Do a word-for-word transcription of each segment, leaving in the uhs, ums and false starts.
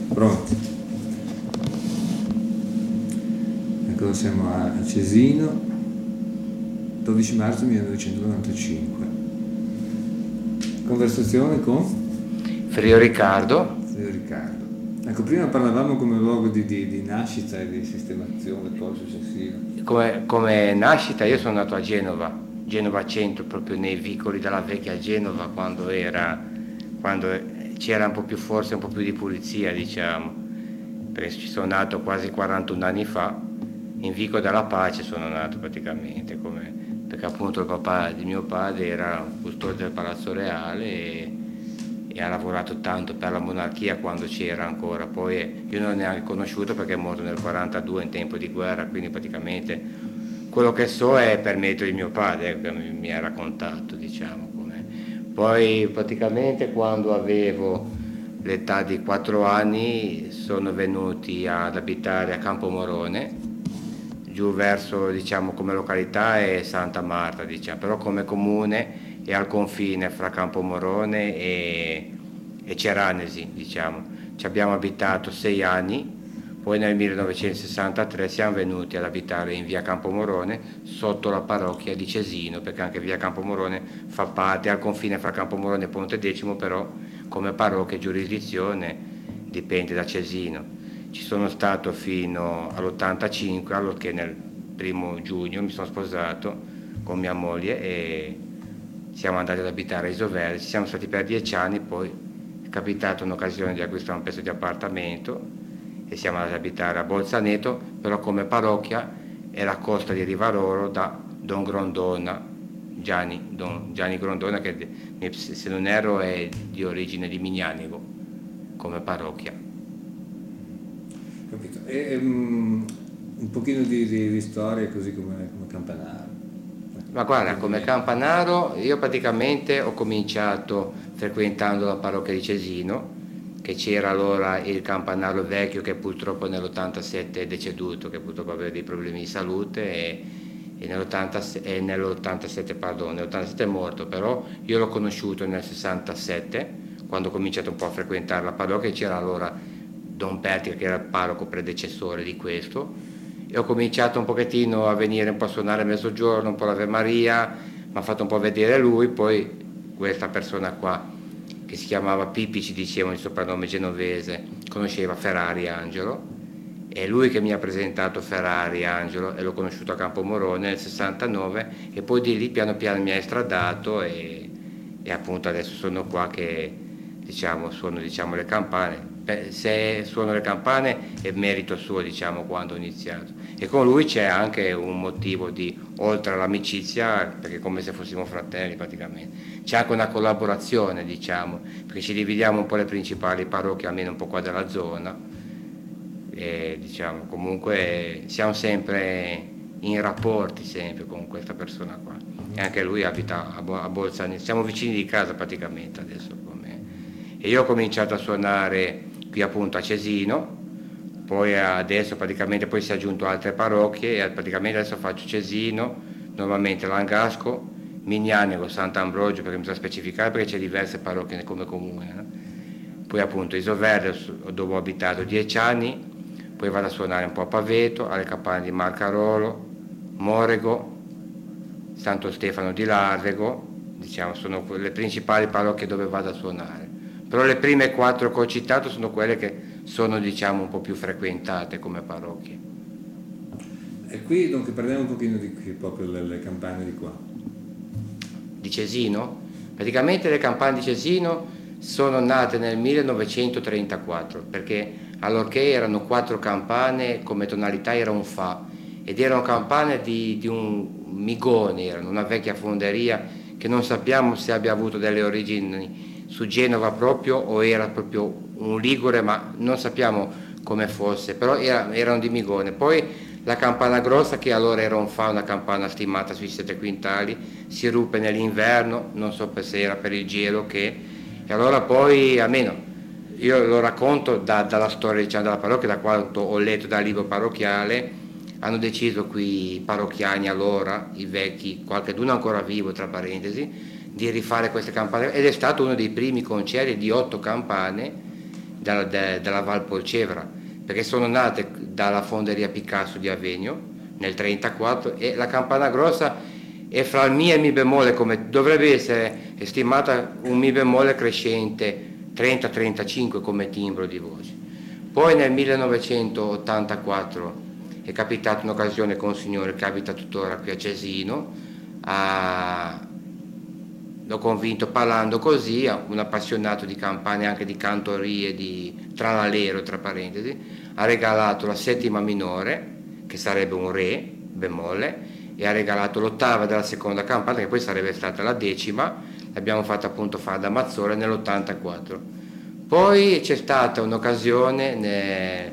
Pronti? Ecco, siamo a Cesino, dodici marzo millenovecentonovantacinque. Conversazione con? Frio Riccardo. Frio Riccardo. Ecco, prima parlavamo come luogo di, di, di nascita e di sistemazione poi successiva. Come, come nascita io sono nato a Genova, Genova Centro, proprio nei vicoli della vecchia Genova, quando era, quando c'era un po' più, forse un po' più di pulizia, diciamo, perché ci sono nato quasi quarantuno anni fa, in Vico della Pace sono nato praticamente, come, perché appunto il papà di mio padre era un custode del Palazzo Reale e, e ha lavorato tanto per la monarchia quando c'era ancora, poi io non ne ho conosciuto perché è morto nel quarantadue in tempo di guerra, quindi praticamente quello che so è per merito di mio padre che mi, mi ha raccontato, diciamo. Come. Poi praticamente quando avevo l'età di quattro anni sono venuti ad abitare a Campomorone, giù verso, diciamo, come località è Santa Marta, diciamo, però come comune è al confine fra Campomorone e, e Ceranesi, diciamo. Ci abbiamo abitato sei anni, poi nel millenovecentosessantatré siamo venuti ad abitare in via Campomorone sotto la parrocchia di Cesino, perché anche via Campomorone fa parte, al confine fra Campomorone e Pontedecimo, però come parrocchia e giurisdizione dipende da Cesino. Ci sono stato fino all'ottantacinque, allorché nel primo giugno mi sono sposato con mia moglie e siamo andati ad abitare a Isovelli, ci siamo stati per dieci anni, poi è capitata un'occasione di acquistare un pezzo di appartamento e siamo andati ad abitare a Bolzaneto, però come parrocchia era a Costa di Rivarolo da Don Grondona, Gianni, Don Gianni Grondona, che se non erro è di origine di Mignanico come parrocchia. Capito? E, um, un pochino di, di, di storia così come, come Campanaro. Ma guarda, come Campanaro io praticamente ho cominciato frequentando la parrocchia di Cesino, che c'era allora il Campanaro vecchio che purtroppo nell'ottantasette è deceduto, che purtroppo aveva dei problemi di salute e, e nell'ottantasette, nell'ottantasette, pardon, nell'ottantasette è morto, però io l'ho conosciuto nel sessantasette, quando ho cominciato un po' a frequentare la parrocchia, c'era allora Don Pertica che era il parroco predecessore di questo, e ho cominciato un pochettino a venire un po' a suonare a mezzogiorno, un po' l'Ave Maria, mi ha fatto un po' vedere lui, poi questa persona qua, che si chiamava Pippi, ci dicevano il soprannome genovese, conosceva Ferrari Angelo, è lui che mi ha presentato Ferrari Angelo e l'ho conosciuto a Campomorone nel sessantanove e poi di lì piano piano mi ha estradato e, e appunto adesso sono qua che diciamo, suono diciamo, le campane. Se suono le campane è merito suo, diciamo, quando ho iniziato, e con lui c'è anche un motivo di, oltre all'amicizia, perché è come se fossimo fratelli praticamente, c'è anche una collaborazione, diciamo, perché ci dividiamo un po' le principali parrocchie, almeno un po' qua della zona, e diciamo comunque siamo sempre in rapporti sempre con questa persona qua, e anche lui abita a, Bo- a Bolzaneto, siamo vicini di casa praticamente adesso con me. E io ho cominciato a suonare qui appunto a Cesino, poi adesso praticamente poi si è aggiunto altre parrocchie e praticamente adesso faccio Cesino, normalmente Langasco, Mignanico, Sant'Ambrogio, perché mi sa specificare perché c'è diverse parrocchie come comune, no? Poi appunto Isovello dove ho abitato dieci anni, poi vado a suonare un po' a Paveto, alle campane di Marcarolo, Morego, Santo Stefano di Larvego, diciamo sono le principali parrocchie dove vado a suonare. Però le prime quattro che ho citato sono quelle che sono diciamo un po' più frequentate come parrocchie. E qui dunque parliamo un pochino di qui, proprio le, le campane di qua. Di Cesino? Praticamente le campane di Cesino sono nate nel millenovecentotrentaquattro, perché allorché erano quattro campane, come tonalità era un Fa, ed erano campane di, di un Migone, erano una vecchia fonderia che non sappiamo se abbia avuto delle origini su Genova proprio o era proprio un ligure, ma non sappiamo come fosse, però era, erano di Migone. Poi la campana grossa, che allora era un Fa, una campana stimata sui sette quintali, si ruppe nell'inverno, non so se era per il gelo che, e allora poi almeno io lo racconto da, dalla storia diciamo, della parrocchia, da quanto ho letto dal libro parrocchiale, hanno deciso qui i parrocchiani allora, i vecchi, qualcheduno ancora vivo tra parentesi, di rifare queste campane ed è stato uno dei primi concerti di otto campane della, de, della Val Polcevera, perché sono nate dalla fonderia Picasso di Avenio nel trentaquattro, e la campana grossa è fra il Mi e il Mi bemolle, come dovrebbe essere stimata un Mi bemolle crescente trenta trentacinque come timbro di voce. Poi nel millenovecentottantaquattro è capitata un'occasione con un signore che abita tuttora qui a Cesino, a... l'ho convinto parlando così, un appassionato di campane, anche di cantorie, di tralalero tra parentesi, ha regalato la settima minore, che sarebbe un Re bemolle, e ha regalato l'ottava della seconda campana, che poi sarebbe stata la decima, l'abbiamo fatta appunto fare da Mazzola nell'ottantaquattro. Poi c'è stata un'occasione nel,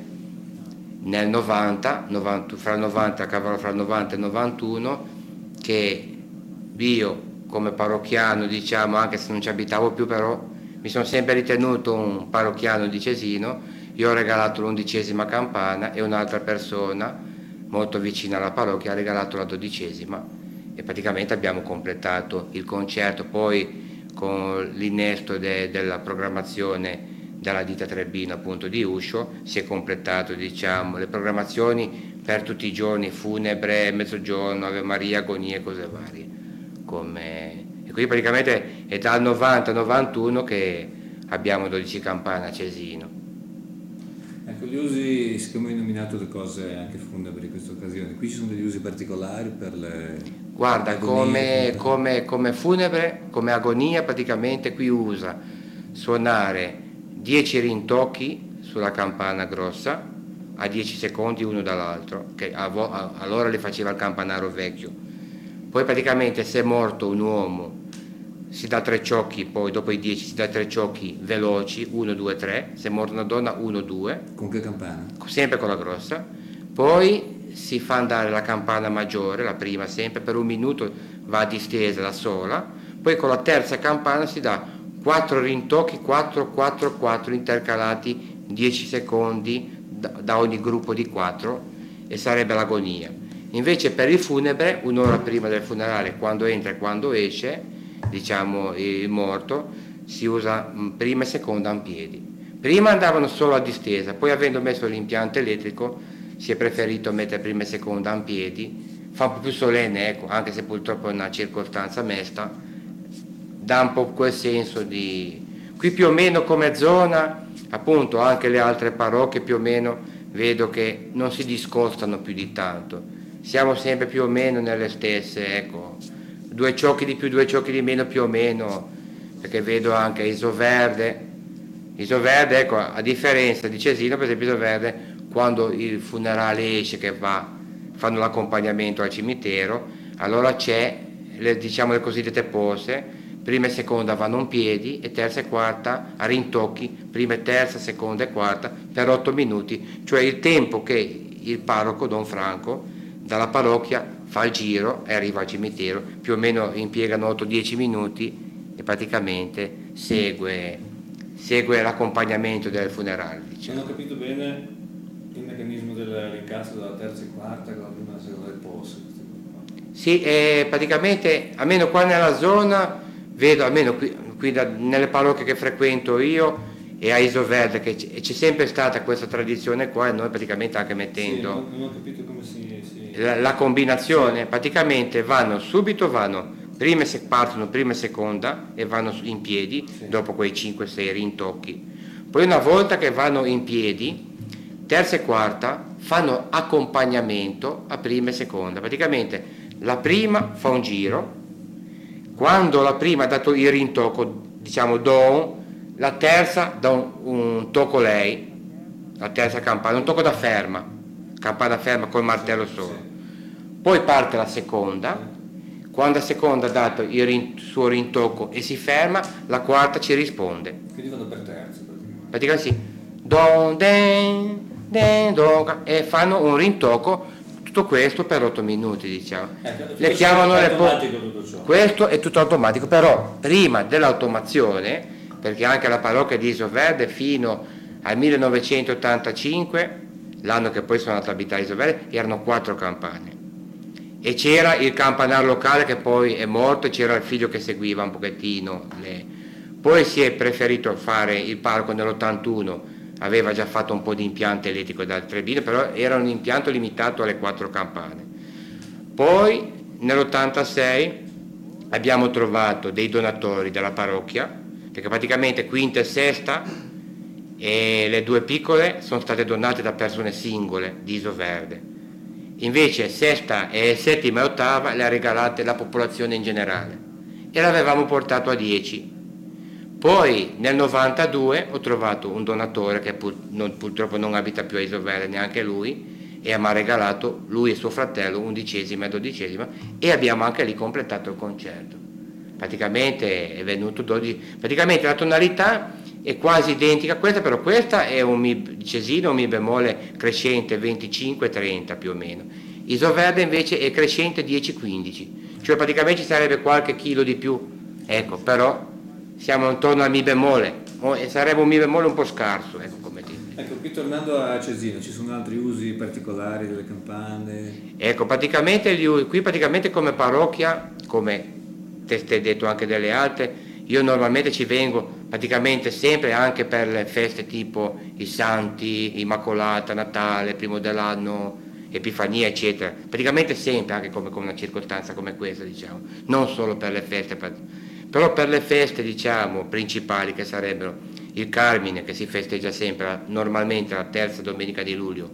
nel novanta, novanta, fra il novanta, a cavallo fra il novanta e il novantuno, che io come parrocchiano, diciamo, anche se non ci abitavo più, però mi sono sempre ritenuto un parrocchiano di Cesino, io ho regalato l'undicesima campana e un'altra persona molto vicina alla parrocchia ha regalato la dodicesima, e praticamente abbiamo completato il concerto. Poi con l'innesto de, della programmazione della ditta Trebbino appunto di Uscio si è completato, diciamo, le programmazioni per tutti i giorni, funebre, mezzogiorno, Ave Maria, agonie e cose varie. Come... e quindi praticamente è dal novanta novantuno che abbiamo dodici campane a Cesino. Ecco, gli usi, siccome hai nominato le cose anche funebri in questa occasione, qui ci sono degli usi particolari per le... Guarda, le come, agonie, come, come funebre, come agonia, praticamente qui usa suonare dieci rintocchi sulla campana grossa a dieci secondi uno dall'altro, che a vo- a- allora li faceva il campanaro vecchio. Poi praticamente se è morto un uomo si dà tre ciocchi, poi dopo i dieci si dà tre ciocchi veloci, uno, due, tre, se è morta una donna uno, due. Con che campana? Sempre con la grossa. Poi si fa andare la campana maggiore, la prima sempre, per un minuto va a distesa da sola, poi con la terza campana si dà quattro rintocchi, quattro, quattro, quattro intercalati, dieci secondi da, da ogni gruppo di quattro, e sarebbe l'agonia. Invece per il funebre, un'ora prima del funerale, quando entra e quando esce, diciamo il morto, si usa prima e seconda in piedi. Prima andavano solo a distesa, poi avendo messo l'impianto elettrico si è preferito mettere prima e seconda in piedi, fa un po' più solenne, ecco, anche se purtroppo è una circostanza mesta, dà un po' quel senso di... Qui più o meno come zona, appunto anche le altre parrocchie più o meno vedo che non si discostano più di tanto, siamo sempre più o meno nelle stesse, ecco, due ciocchi di più, due ciocchi di meno più o meno, perché vedo anche Isoverde, Isoverde, ecco, a differenza di Cesino, per esempio Isoverde, quando il funerale esce che va, fanno l'accompagnamento al cimitero, allora c'è, le, diciamo le cosiddette posse, prima e seconda vanno in piedi e terza e quarta a rintocchi, prima e terza, seconda e quarta, per otto minuti, cioè il tempo che il parroco Don Franco dalla parrocchia fa il giro e arriva al cimitero, più o meno impiegano otto dieci minuti e praticamente segue, segue l'accompagnamento del funerale. Diciamo. Non ho capito bene il meccanismo del rincastro della terza e quarta con la prima e la seconda del posto. Sì, eh, praticamente, almeno qua nella zona, vedo, almeno qui, qui da, nelle parrocchie che frequento io e a Isoverde, che c- c'è sempre stata questa tradizione qua, e noi praticamente anche mettendo... Sì, non, non ho capito come si... si... La, la combinazione, sì. Praticamente vanno subito, vanno prima e se, partono prima e seconda e vanno in piedi, sì. Dopo quei cinque sei rintocchi. Poi una volta che vanno in piedi, terza e quarta fanno accompagnamento a prima e seconda. Praticamente la prima fa un giro, quando la prima ha dato il rintocco, diciamo don, la terza dà un, un tocco lei, la terza campana, un tocco da ferma, campana ferma col martello solo. Poi parte la seconda, quando la seconda ha dato il rin, suo rintocco e si ferma, la quarta ci risponde. Quindi vanno per terza. Praticamente sì, don, den, den, don, e fanno un rintocco. Tutto questo per otto minuti, diciamo. Eh, le chiamano le po- questo è tutto automatico, però prima dell'automazione, perché anche la parrocchia di Isoverde fino al millenovecentottantacinque, l'anno che poi sono andato a abitare a Isoverde, erano quattro campane e c'era il campanaro locale che poi è morto e c'era il figlio che seguiva un pochettino le... poi si è preferito fare il parco nell'ottantuno aveva già fatto un po' di impianto elettrico da Trebino, però era un impianto limitato alle quattro campane. Poi nell'ottantasei abbiamo trovato dei donatori della parrocchia, perché praticamente quinta e sesta e le due piccole sono state donate da persone singole di Isoverde, invece sesta e settima e ottava le ha regalate la popolazione in generale e l'avevamo portato a dieci. Poi nel novantadue ho trovato un donatore che pur, non, purtroppo non abita più a Isoverde neanche lui, e mi ha regalato lui e suo fratello undicesima e dodicesima, e abbiamo anche lì completato il concerto. Praticamente è venuto dodici, praticamente la tonalità è quasi identica a questa, però questa è un mi cesino, un mi bemolle crescente venticinque trenta più o meno. Isoverde invece è crescente dieci quindici, cioè praticamente ci sarebbe qualche chilo di più, ecco, però siamo intorno al mi bemolle, e sarebbe un mi bemolle un po' scarso, ecco come dire. Ecco, qui tornando a Cesino, ci sono altri usi particolari delle campane? Ecco, praticamente qui praticamente come parrocchia, come te stai detto anche delle altre, io normalmente ci vengo praticamente sempre anche per le feste tipo i Santi, Immacolata, Natale, primo dell'anno, Epifania, eccetera, praticamente sempre anche come, come una circostanza come questa, diciamo, non solo per le feste, per, però per le feste, diciamo, principali, che sarebbero il Carmine, che si festeggia sempre normalmente la terza domenica di luglio,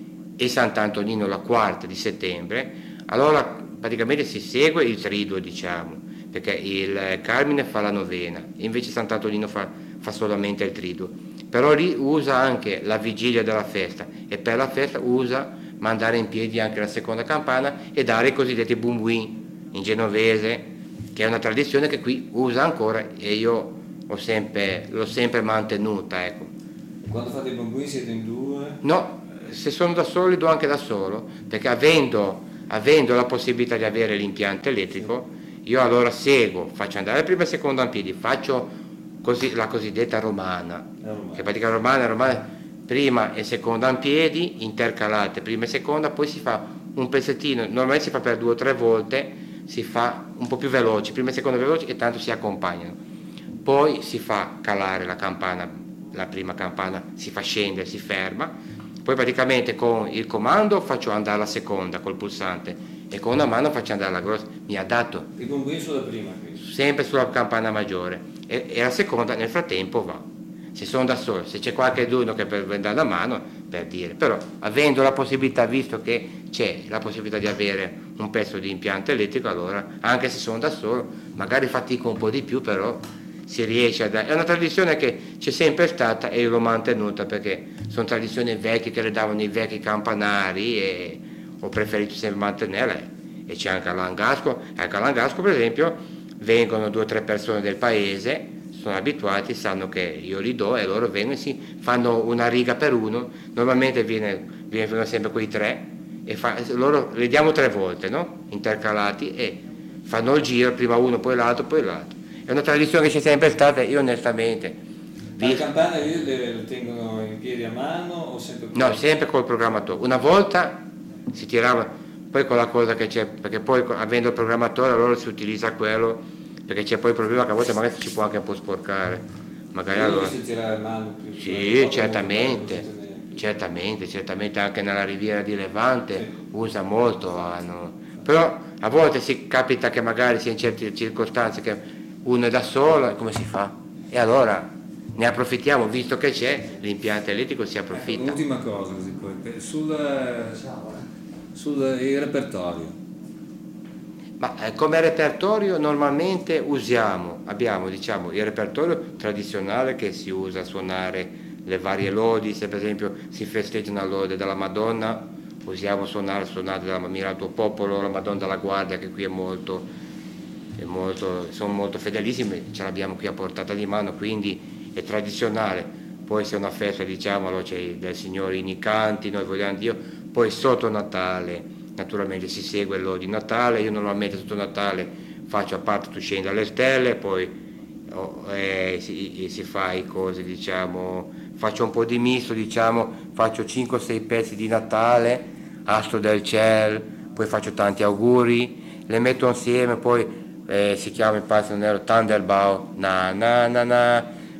e Sant'Antonino la quarta di settembre, allora praticamente si segue il triduo, diciamo, perché il Carmine fa la novena, invece Sant'Antonino fa, fa solamente il triduo, però lì usa anche la vigilia della festa, e per la festa usa mandare in piedi anche la seconda campana e dare i cosiddetti bumbuin in genovese, che è una tradizione che qui usa ancora, e io ho sempre, l'ho sempre mantenuta, ecco. Quando fate i bumbuin siete in due? No, se sono da solo li do anche da solo, perché avendo, avendo la possibilità di avere l'impianto elettrico, io allora seguo, faccio andare il primo e il secondo a piedi, faccio così, la cosiddetta romana, romana. Che pratica romana, romana, prima e seconda a piedi, intercalate, prima e seconda, poi si fa un pezzettino, normalmente si fa per due o tre volte, si fa un po' più veloci, prima e seconda veloci, e tanto si accompagnano. Poi si fa calare la campana, la prima campana si fa scendere, si ferma, poi praticamente con il comando faccio andare la seconda col pulsante, e con una mano faccio andare la grossa, mi adatto. Il bumbuin sulla prima? Sempre sulla campana maggiore, e, e la seconda nel frattempo va. Se sono da solo, se c'è qualcuno che per dare la mano, per dire, però avendo la possibilità, visto che c'è la possibilità di avere un pezzo di impianto elettrico, allora anche se sono da solo, magari fatico un po' di più, però si riesce a dare. È una tradizione che c'è sempre stata e io l'ho mantenuta, perché sono tradizioni vecchie che le davano i vecchi campanari, e ho preferito sempre mantenerla. E c'è anche a Langasco, anche a Langasco per esempio vengono due o tre persone del paese, sono abituati, sanno che io li do, e loro vengono e si fanno una riga per uno, normalmente viene, vengono sempre quei tre, e fa, loro li diamo tre volte, no? Intercalati, e fanno il giro, prima uno, poi l'altro, poi l'altro. È una tradizione che c'è sempre stata, io onestamente. Ma le campane lì le tengono in piedi a mano o sempre? No, sempre col programmatore. Una volta si tirava, poi con la cosa che c'è, perché poi avendo il programmatore allora si utilizza quello, perché c'è poi il problema che a volte magari si può anche un po' sporcare. Magari e allora. Si tira a mano più. Sì, certamente. Certamente, certamente anche nella riviera di Levante sì. Usa molto, hanno. Però a volte si capita che magari sia in certe circostanze che uno è da solo, e come si fa? E allora ne approfittiamo, visto che c'è l'impianto elettrico, si approfitta. Ecco, ultima cosa, così poi, sul, sul repertorio. Ma eh, come repertorio normalmente usiamo, abbiamo diciamo il repertorio tradizionale che si usa a suonare le varie lodi, se per esempio si festeggia una lode della Madonna, usiamo suonare, suonare della Mirato Popolo, la Madonna della Guardia, che qui è molto, è molto, sono molto fedelissimi, ce l'abbiamo qui a portata di mano, quindi è tradizionale. Poi se è una festa, diciamo, allora c'è del Signore in i canti, noi vogliamo Dio, poi sotto Natale naturalmente si segue il lode di Natale, io normalmente sotto Natale faccio, a parte Tu scendi dalle stelle, poi oh, eh, si, si fa i cose, diciamo, faccio un po' di misto, diciamo, faccio cinque o sei pezzi di Natale, Astro del Ciel, poi faccio tanti auguri, le metto insieme, poi eh, si chiama in Pazzo Nero Thunderbau, na na na na,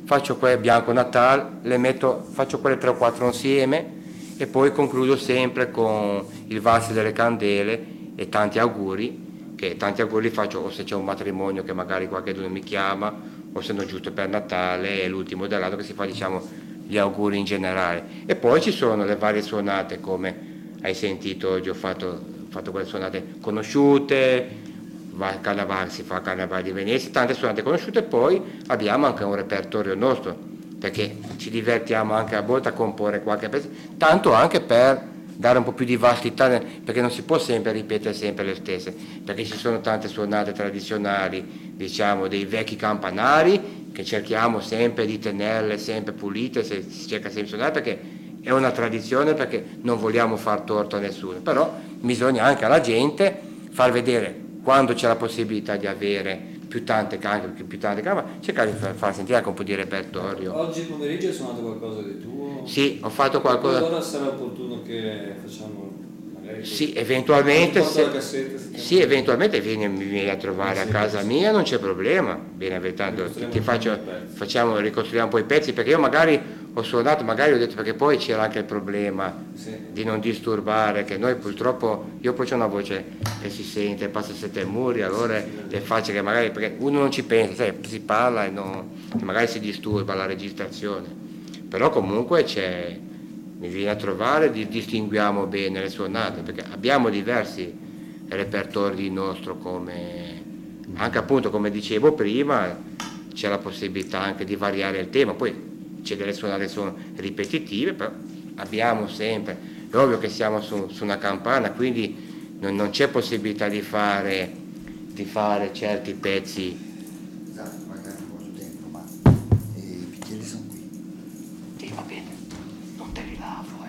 faccio quelle bianco Natale, le metto, faccio quelle tre o quattro insieme e poi concludo sempre con il valse delle candele e tanti auguri, che tanti auguri li faccio o se c'è un matrimonio che magari qualcuno mi chiama, o se no giusto per Natale, è l'ultimo dell'anno che si fa, diciamo, gli auguri in generale. E poi ci sono le varie suonate, come hai sentito oggi ho fatto, ho fatto quelle suonate conosciute, va, carnevale, si fa Carnevale di Venezia, tante suonate conosciute, e poi abbiamo anche un repertorio nostro, perché ci divertiamo anche a volte a comporre qualche pezzo, tanto anche per dare un po' più di vastità, perché non si può sempre ripetere sempre le stesse, perché ci sono tante suonate tradizionali, diciamo, dei vecchi campanari, che cerchiamo sempre di tenerle sempre pulite, se si cerca sempre di suonare, perché è una tradizione, perché non vogliamo far torto a nessuno, però bisogna anche alla gente far vedere, quando c'è la possibilità di avere più tante canche, più tante canche, cercare di far, far sentire anche un po' di repertorio. Oggi pomeriggio hai suonato qualcosa di tuo? Sì, ho fatto qualcosa. Allora sarà opportuno che facciamo magari. Sì, eventualmente. Se, Se, sì, eventualmente vieni, mi vieni a trovare a casa mia, non c'è problema. Bene, tanto ti, ti faccio, facciamo, ricostruiamo poi i pezzi, perché io magari ho suonato, magari ho detto, perché poi c'era anche il problema sì. di non disturbare, che noi purtroppo, io poi c'ho una voce che si sente, passa sette muri, allora è facile che magari, perché uno non ci pensa, sai, si parla e non, magari si disturba la registrazione, però comunque c'è, mi viene a trovare, distinguiamo bene le suonate, perché abbiamo diversi repertori nostro, come anche appunto come dicevo prima, c'è la possibilità anche di variare il tema, poi c'è delle suonate che sono ripetitive, però abbiamo sempre, è ovvio che siamo su, su una campana, quindi non, non c'è possibilità di fare, di fare certi pezzi. Esatto, magari un po' di tempo, ma eh, i bicchieri sono qui. Sì, va bene, non te li lavo,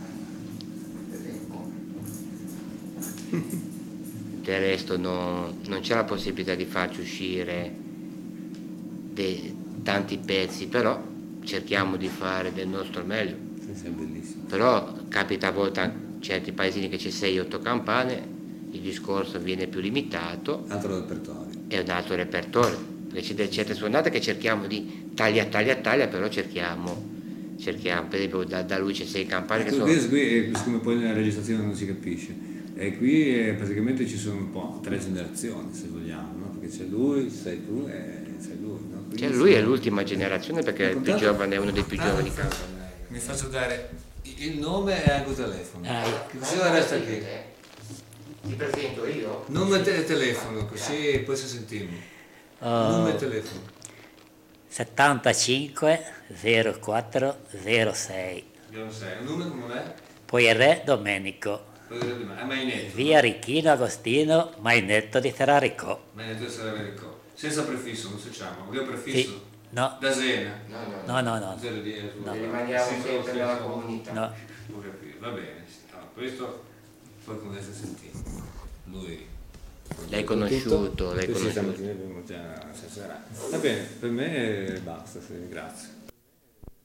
eh. Del resto no, non c'è la possibilità di farci uscire de, tanti pezzi, però cerchiamo di fare del nostro meglio. Sì, è bellissimo. Però capita a volte in certi paesini che c'è sei otto campane, il discorso viene più limitato. Altro repertorio. È un altro repertorio, perché c'è delle certe suonate che cerchiamo di taglia, taglia, taglia, però cerchiamo, cerchiamo, per esempio da, da lui c'è sei campane ecco, che sono. Questo qui, siccome poi nella registrazione non si capisce, e qui eh, praticamente ci sono un po' tre generazioni, se vogliamo, no? Perché c'è lui, sei tu e sei lui, no? Cioè lui è l'ultima generazione, perché è il più giovane, è uno dei più ah, giovani campanari. Mi faccio dare il nome e anche il telefono. Ah, così la resta qui. Ti presento io? Nome e telefono, così poi ci sentiamo. Uh, nome e telefono. settantacinque zero quattro zero sei. zero sei. Un numero come è? Poiré Domenico. A Mainetto. Via Ricchino Agostino, Mainetto di Serrarico. Mainetto di Serrarico. Senza prefisso, non facciamo. Voglio prefisso? Sì. No. Da Sena? No, no, no. Zero di euro. No. Rimaniamo sempre nella comunità. No. Va bene. Allora, questo poi come adesso sentire. Lui. L'hai conosciuto, l'hai conosciuto. Sì, stamattina abbiamo già. Va bene, per me basta, sì, grazie.